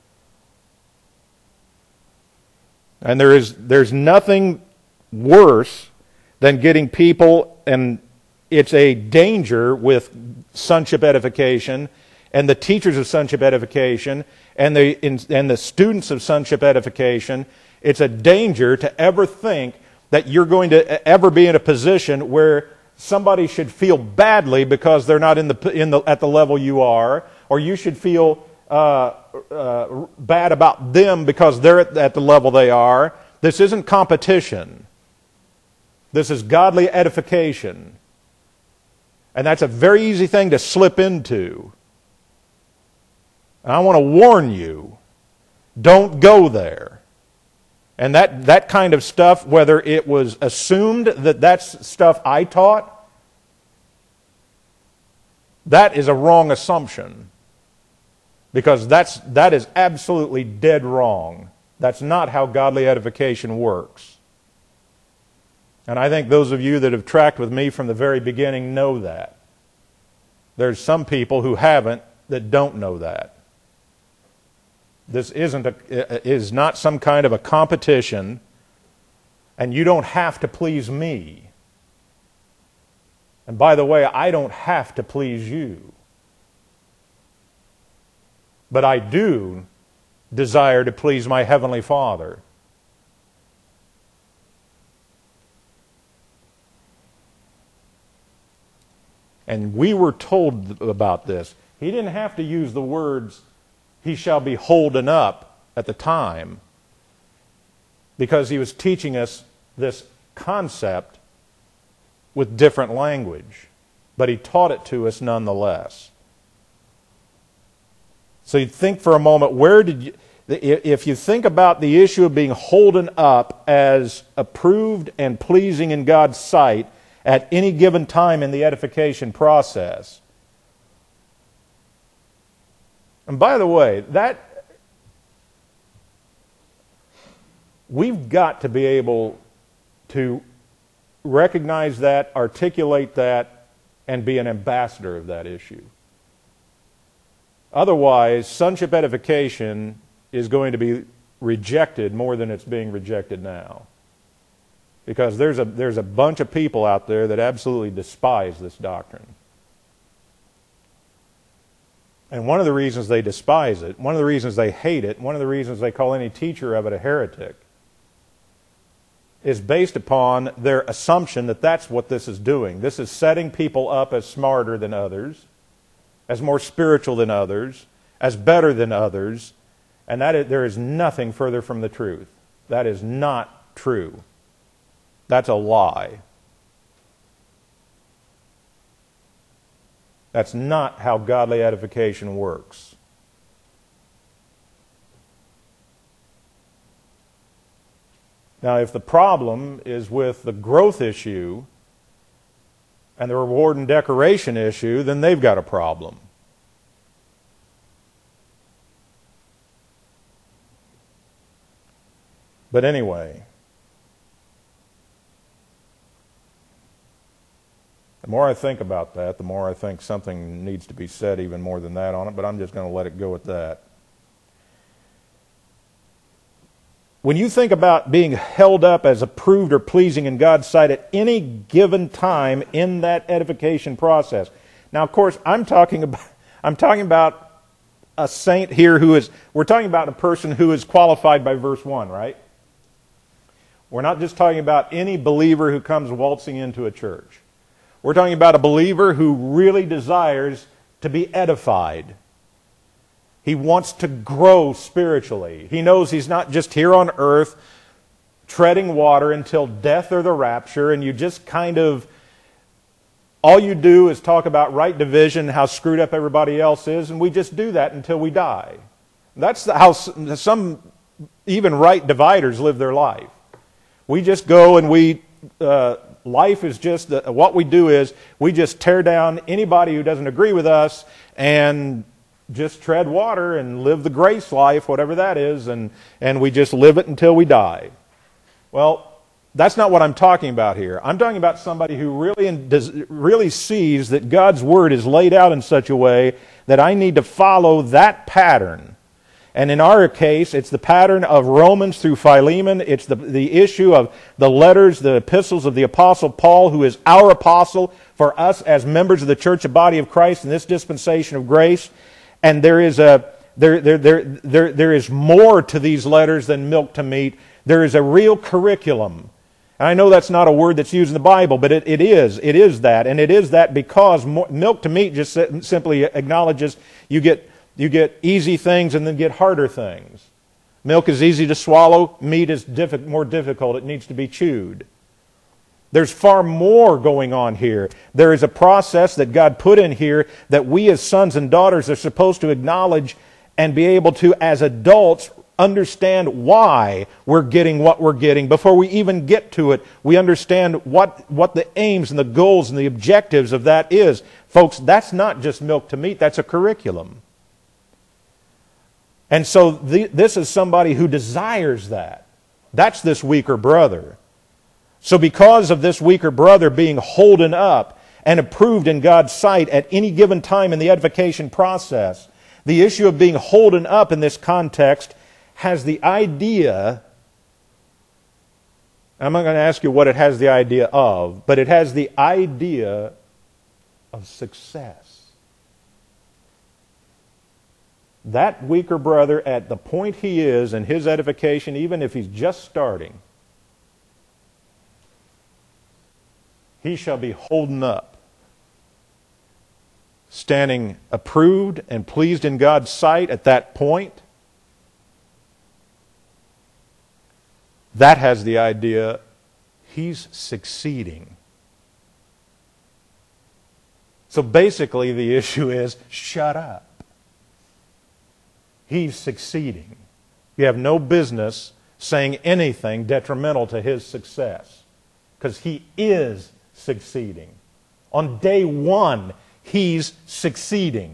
And there is there's nothing worse than getting people, and it's a danger with sonship edification and the teachers of sonship edification and the and the students of sonship edification. It's a danger to ever think that you're going to ever be in a position where somebody should feel badly because they're not in the in the at the level you are, or you should feel uh, uh, bad about them because they're at, at the level they are. This isn't competition. This is godly edification, and that's a very easy thing to slip into. And I want to warn you: don't go there. And that, that kind of stuff, whether it was assumed that that's stuff I taught, that is a wrong assumption. Because that's, that is absolutely dead wrong. That's not how godly edification works. And I think those of you that have tracked with me from the very beginning know that. There's some people who haven't that don't know that. This isn't a, is not some kind of a competition, and you don't have to please me. And by the way, I don't have to please you. But I do desire to please my Heavenly Father. And we were told about this. He didn't have to use the words, "He shall be holden up," at the time, because he was teaching us this concept with different language. But he taught it to us nonetheless. So you think for a moment, where did you, if you think about the issue of being holden up as approved and pleasing in God's sight at any given time in the edification process. And by the way, that We've got to be able to recognize that, articulate that, and be an ambassador of that issue. Otherwise, sonship edification is going to be rejected more than it's being rejected now. Because there's a, there's a bunch of people out there that absolutely despise this doctrine. And one of the reasons they despise it, one of the reasons they hate it, one of the reasons they call any teacher of it a heretic, is based upon their assumption that that's what this is doing. This is setting people up as smarter than others, as more spiritual than others, as better than others, and that is, there is nothing further from the truth. That is not true. That's a lie. That's not how godly edification works. Now, if the problem is with the growth issue and the reward and decoration issue, then they've got a problem. But anyway, the more I think about that, the more I think something needs to be said even more than that on it, but I'm just going to let it go at that. When you think about being held up as approved or pleasing in God's sight at any given time in that edification process. Now, of course, I'm talking about, I'm talking about a saint here who is, we're talking about a person who is qualified by verse one, right? We're not just talking about any believer who comes waltzing into a church. We're talking about a believer who really desires to be edified. He wants to grow spiritually. He knows he's not just here on earth treading water until death or the rapture, and you just kind of, all you do is talk about right division, how screwed up everybody else is, and we just do that until we die. That's how some even right dividers live their life. We just go and we, uh, life is just, uh, what we do is we just tear down anybody who doesn't agree with us and just tread water and live the grace life, whatever that is, and, and we just live it until we die. Well, that's not what I'm talking about here. I'm talking about somebody who really, does, really sees that God's Word is laid out in such a way that I need to follow that pattern. And in our case, it's the pattern of Romans through Philemon. It's the, the issue of the letters, the epistles of the Apostle Paul, who is our apostle for us as members of the church and body of Christ in this dispensation of grace. And there is a there there there there there is more to these letters than milk to meat. There is a real curriculum. And I know that's not a word that's used in the Bible, but it, it is. It is that. And it is that because milk to meat just simply acknowledges you get you get easy things and then get harder things. Milk is easy to swallow. Meat is diffi- more difficult. It needs to be chewed. There's far more going on here. There is a process that God put in here that we as sons and daughters are supposed to acknowledge and be able to, as adults, understand why we're getting what we're getting. Before we even get to it, we understand what, what the aims and the goals and the objectives of that is. Folks, that's not just milk to meat, that's a curriculum. And so the, this is somebody who desires that. That's this weaker brother. So because of this weaker brother being holden up and approved in God's sight at any given time in the edification process, the issue of being holden up in this context has the idea, I'm not going to ask you what it has the idea of, but it has the idea of success. That weaker brother, at the point he is in his edification, even if he's just starting, he shall be holden up, standing approved and pleased in God's sight at that point. That has the idea he's succeeding. So basically the issue is, shut up. He's succeeding. You have no business saying anything detrimental to his success, because he is succeeding. On day one, he's succeeding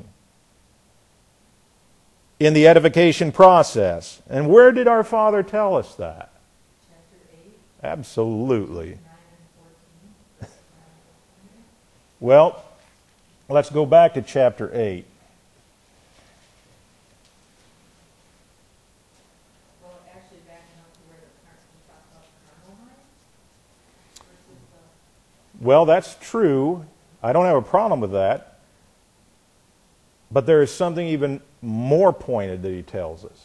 in the edification process. And where did our Father tell us that? Absolutely. Well, let's go back to chapter eight. Well, actually backing up to where the carnal talks about carnal mind versus the... Well, that's true. I don't have a problem with that. But there is something even more pointed that he tells us.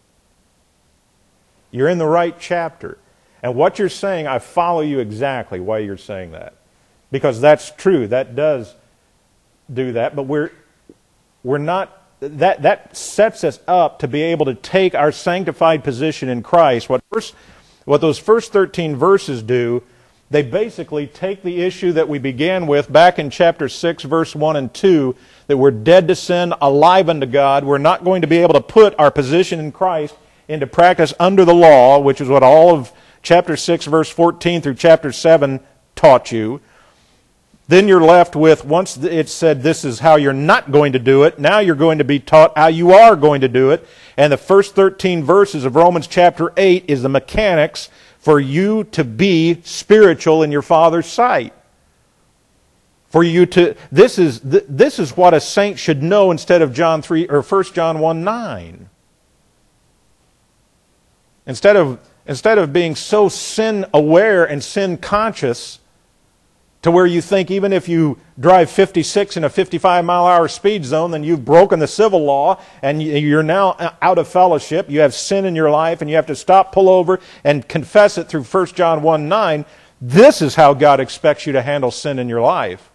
You're in the right chapter. And what you're saying, I follow you exactly why you're saying that. Because that's true. That does do that. But we're we're not that that sets us up to be able to take our sanctified position in Christ. What first what those first thirteen verses do, they basically take the issue that we began with back in chapter six, verse one and two, that we're dead to sin, alive unto God. We're not going to be able to put our position in Christ into practice under the law, which is what all of chapter six, verse fourteen through chapter seven taught you. Then you're left with, once it said this is how you're not going to do it, now you're going to be taught how you are going to do it. And the first thirteen verses of Romans chapter eight is the mechanics for you to be spiritual in your Father's sight. For you to, this is, this is what a saint should know instead of John three, or First John one nine. Instead of, instead of being so sin aware and sin conscious to where you think even if you drive fifty-six in a fifty-five mile an hour speed zone, then you've broken the civil law and you're now out of fellowship. You have sin in your life and you have to stop, pull over, and confess it through First John one nine. This is how God expects you to handle sin in your life.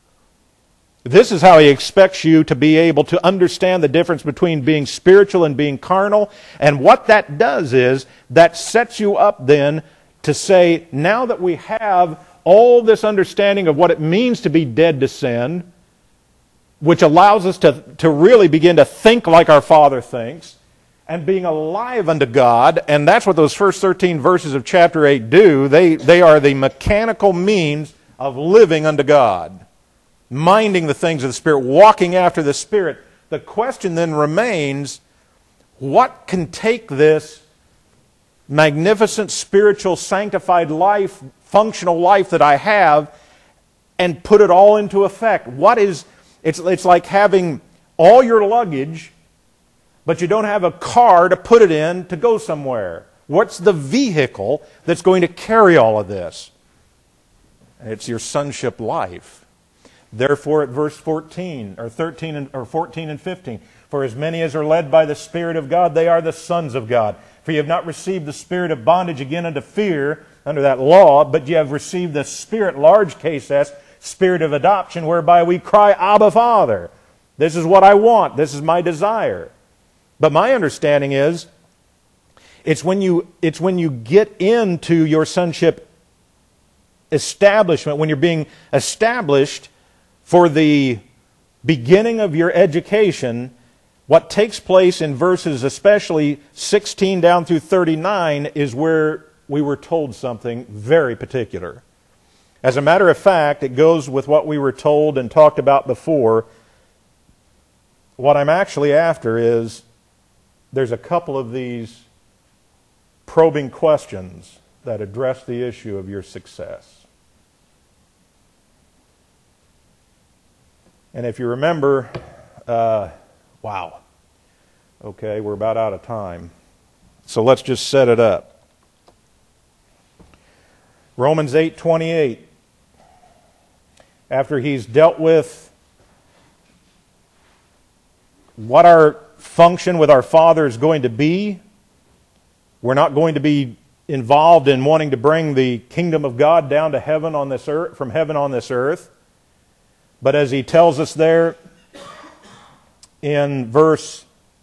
This is how He expects you to be able to understand the difference between being spiritual and being carnal. And what that does is, that sets you up then to say, now that we have all this understanding of what it means to be dead to sin, which allows us to, to really begin to think like our Father thinks, and being alive unto God, and that's what those first thirteen verses of chapter eight do. They, they are the mechanical means of living unto God. Minding the things of the Spirit, walking after the Spirit. The question then remains, what can take this magnificent spiritual sanctified life, functional life that I have, and put it all into effect? What is, it's, it's like having all your luggage, but you don't have a car to put it in to go somewhere. What's the vehicle that's going to carry all of this? It's your sonship life. Therefore, at verse fourteen, or thirteen, and, or fourteen and fifteen, for as many as are led by the Spirit of God, they are the sons of God. For you have not received the spirit of bondage again unto fear, under that law, but you have received the Spirit, large case S, Spirit of adoption, whereby we cry, Abba, Father. This is what I want. This is my desire. But my understanding is, it's when you, it's when you get into your sonship establishment, when you're being established for the beginning of your education, what takes place in verses especially sixteen down through thirty-nine is where we were told something very particular. As a matter of fact, it goes with what we were told and talked about before. What I'm actually after is, there's a couple of these probing questions that address the issue of your success. And if you remember, uh, wow, okay, we're about out of time. So let's just set it up. Romans eight twenty-eight. After he's dealt with what our function with our Father is going to be, we're not going to be involved in wanting to bring the kingdom of God down to heaven on this earth, from heaven on this earth. But as he tells us there in verse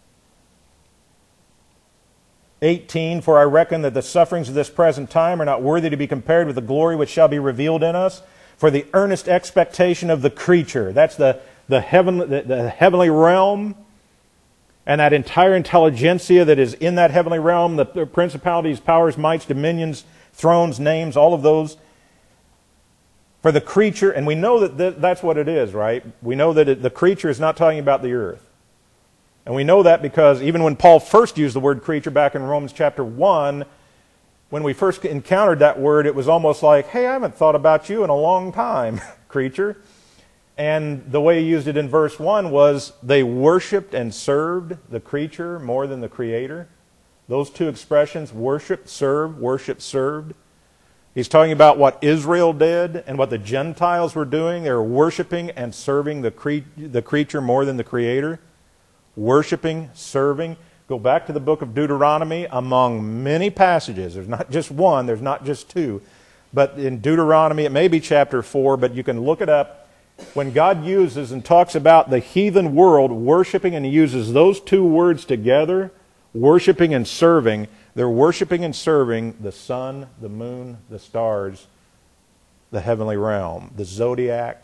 eighteen, for I reckon that the sufferings of this present time are not worthy to be compared with the glory which shall be revealed in us. For the earnest expectation of the creature, that's the, the, heaven, the, the heavenly realm, and that entire intelligentsia that is in that heavenly realm, the principalities, powers, mights, dominions, thrones, names, all of those. For the creature, and we know that th- that's what it is, right? We know that it, the creature is not talking about the earth. And we know that because even when Paul first used the word creature back in Romans chapter one, when we first encountered that word, it was almost like, hey, I haven't thought about you in a long time, creature. And the way he used it in verse one was they worshiped and served the creature more than the Creator. Those two expressions, worship, serve, worship, served. He's talking about what Israel did and what the Gentiles were doing. They were worshiping and serving the, cre- the creature more than the Creator. Worshiping, serving. Go back to the book of Deuteronomy. Among many passages, there's not just one, there's not just two. But in Deuteronomy, it may be chapter four, but you can look it up. When God uses and talks about the heathen world worshiping, and he uses those two words together, worshiping and serving, they're worshiping and serving the sun, the moon, the stars, the heavenly realm, the zodiac,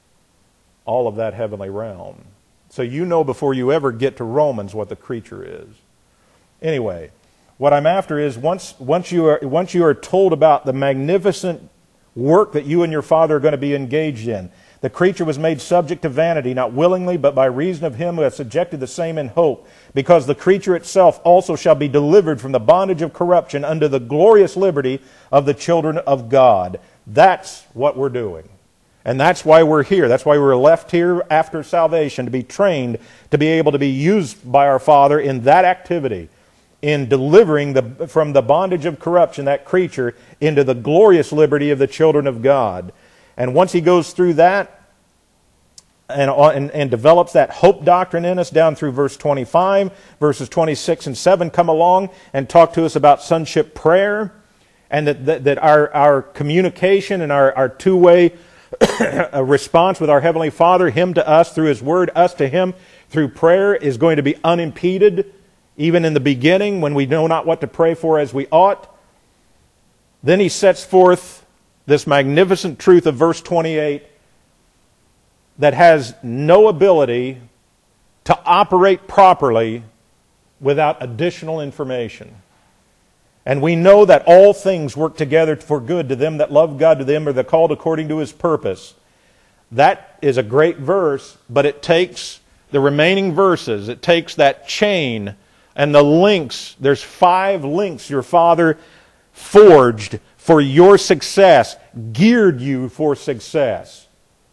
all of that heavenly realm. So you know before you ever get to Romans what the creature is. Anyway, what I'm after is once, once, you are, once you are told about the magnificent work that you and your Father are going to be engaged in, the creature was made subject to vanity, not willingly, but by reason of him who has subjected the same in hope, because the creature itself also shall be delivered from the bondage of corruption unto the glorious liberty of the children of God. That's what we're doing. And that's why we're here. That's why we're left here after salvation, to be trained, to be able to be used by our Father in that activity, in delivering the, from the bondage of corruption, that creature, into the glorious liberty of the children of God. And once he goes through that and, and, and develops that hope doctrine in us down through verse twenty-five, verses twenty-six and seven come along and talk to us about sonship prayer, and that, that, that our, our communication and our, our two-way response with our Heavenly Father, Him to us through His Word, us to Him through prayer, is going to be unimpeded, even in the beginning when we know not what to pray for as we ought. Then he sets forth this magnificent truth of verse twenty-eight that has no ability to operate properly without additional information. And we know that all things work together for good to them that love God, to them are the called according to His purpose. That is a great verse, but it takes the remaining verses, it takes that chain and the links. There's five links your Father forged for your success, geared you for success.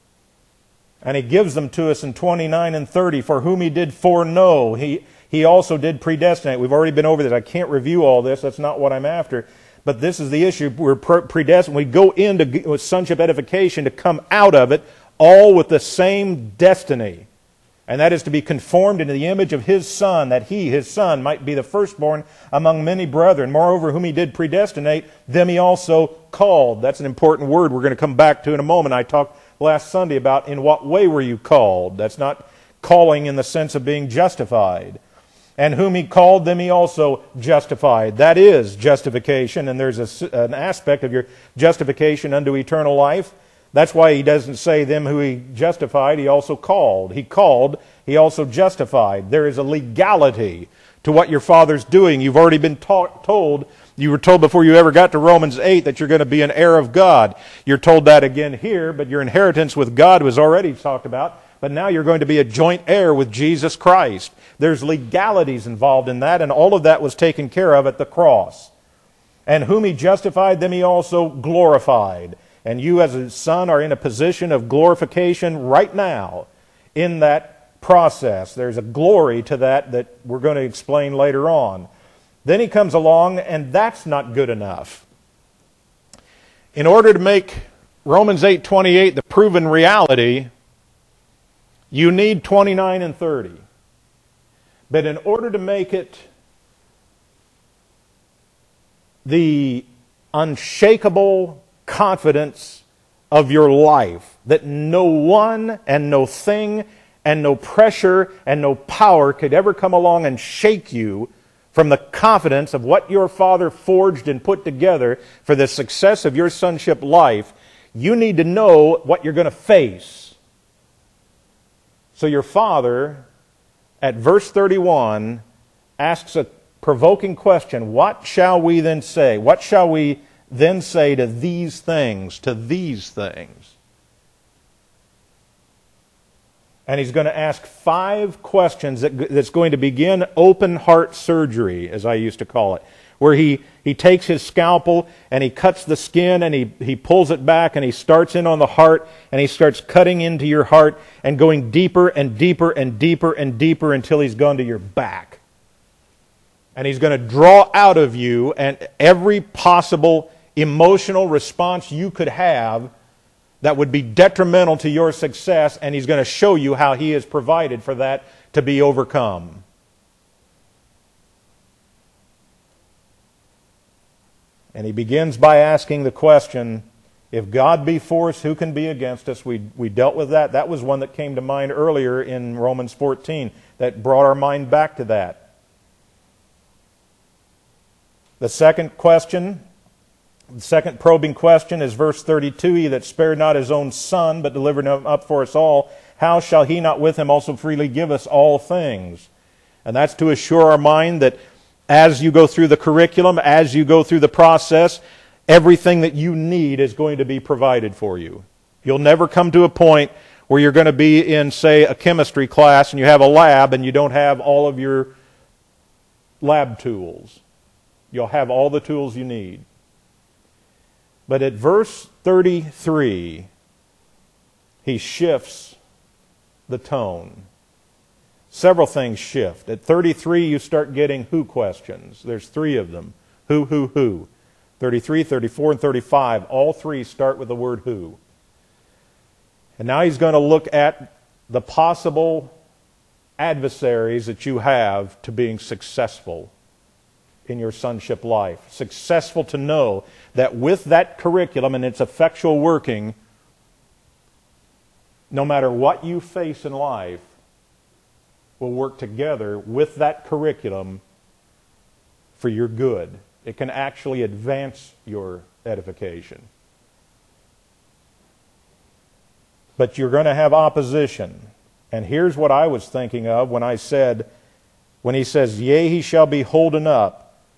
And He gives them to us in twenty-nine and thirty. For whom He did foreknow, He, he also did predestinate. We've already been over this. I can't review all this. That's not what I'm after. But this is the issue. We're predestined. We go into sonship edification to come out of it all with the same destiny. And that is to be conformed into the image of His Son, that He, His Son, might be the firstborn among many brethren. Moreover, whom He did predestinate, them He also called. That's an important word we're going to come back to in a moment. I talked last Sunday about in what way were you called. That's not calling in the sense of being justified. And whom He called, them He also justified. That is justification, and there's a, an aspect of your justification unto eternal life. That's why He doesn't say them who He justified, He also called. He called, He also justified. There is a legality to what your Father's doing. You've already been taught, told, you were told before you ever got to Romans eight that you're going to be an heir of God. You're told that again here, but your inheritance with God was already talked about. But now you're going to be a joint heir with Jesus Christ. There's legalities involved in that, and all of that was taken care of at the cross. And whom He justified, them He also glorified. And you as a son are in a position of glorification right now in that process. There's a glory to that that we're going to explain later on. Then He comes along, and that's not good enough. In order to make Romans eight twenty-eight the proven reality, you need twenty-nine and thirty. But in order to make it the unshakable confidence of your life, that no one and no thing and no pressure and no power could ever come along and shake you from the confidence of what your Father forged and put together for the success of your sonship life, you need to know what you're going to face. So your Father, at verse thirty-one, asks a provoking question. What shall we then say? What shall we then say to these things, to these things? And He's going to ask five questions that, that's going to begin open heart surgery, as I used to call it. where he, he takes his scalpel and he cuts the skin and he, he pulls it back and he starts in on the heart and he starts cutting into your heart and going deeper and deeper and deeper and deeper until he's gone to your back. And he's going to draw out of you and every possible emotional response you could have that would be detrimental to your success, and he's going to show you how he has provided for that to be overcome. And he begins by asking the question, if God be for us, who can be against us? We, we dealt with that. That was one that came to mind earlier in Romans fourteen that brought our mind back to that. The second question, the second probing question is verse thirty-two, he that spared not his own son, but delivered him up for us all, how shall he not with him also freely give us all things? And that's to assure our mind that as you go through the curriculum, as you go through the process, everything that you need is going to be provided for you. You'll never come to a point where you're going to be in, say, a chemistry class and you have a lab and you don't have all of your lab tools. You'll have all the tools you need. But at verse thirty-three, he shifts the tone. Several things shift. At thirty-three, you start getting who questions. There's three of them. Who, who, who. thirty-three, thirty-four, and thirty-five, all three start with the word who. And now he's going to look at the possible adversaries that you have to being successful in your sonship life. Successful to know that with that curriculum and its effectual working, no matter what you face in life, will work together with that curriculum for your good. It can actually advance your edification. But you're going to have opposition. And here's what I was thinking of when I said, when he says, yea, he shall be holden up.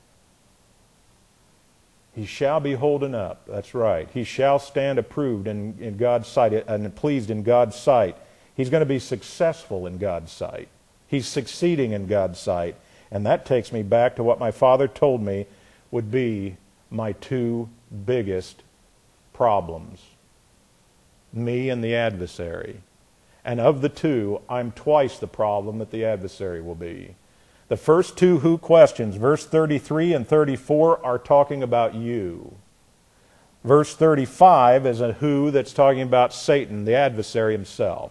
He shall be holden up. That's right. He shall stand approved in, in God's sight and pleased in God's sight. He's going to be successful in God's sight. He's succeeding in God's sight. And that takes me back to what my father told me would be my two biggest problems. Me and the adversary. And of the two, I'm twice the problem that the adversary will be. The first two who questions, verse thirty-three and thirty-four, are talking about you. Verse thirty-five is a who that's talking about Satan, the adversary himself.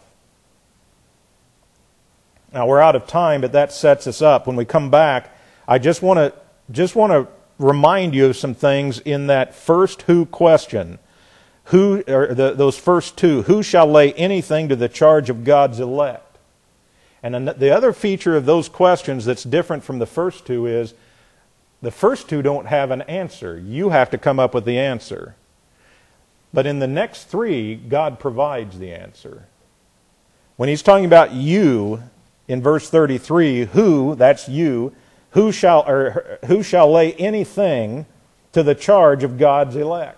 Now we're out of time, but that sets us up. When we come back, I just want to just want to remind you of some things in that first who question. Who, or the, those first two, who shall lay anything to the charge of God's elect? And the other feature of those questions that's different from the first two is the first two don't have an answer. You have to come up with the answer. But in the next three, God provides the answer. When he's talking about you in verse thirty-three, who, that's you, who shall, or who shall lay anything to the charge of God's elect?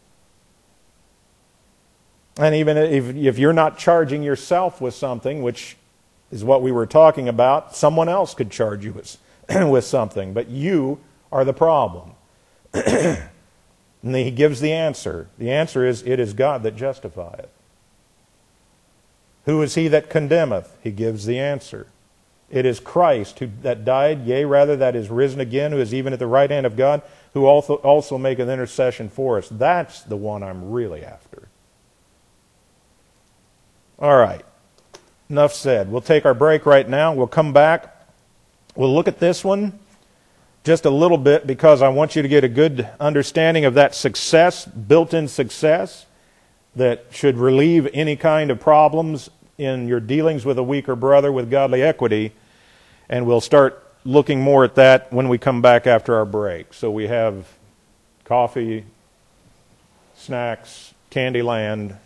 And even if, if you're not charging yourself with something, which is what we were talking about, someone else could charge you with, with something, but you are the problem. And he gives the answer. The answer is, it is God that justifieth. Who is he that condemneth? He gives the answer. It is Christ who that died, yea, rather that is risen again, who is even at the right hand of God, who also, also maketh intercession for us. That's the one I'm really after. All right. Enough said. We'll take our break right now. We'll come back. We'll look at this one just a little bit because I want you to get a good understanding of that success, built-in success, that should relieve any kind of problems in your dealings with a weaker brother with godly equity. And we'll start looking more at that when we come back after our break. So we have coffee, snacks, Candyland,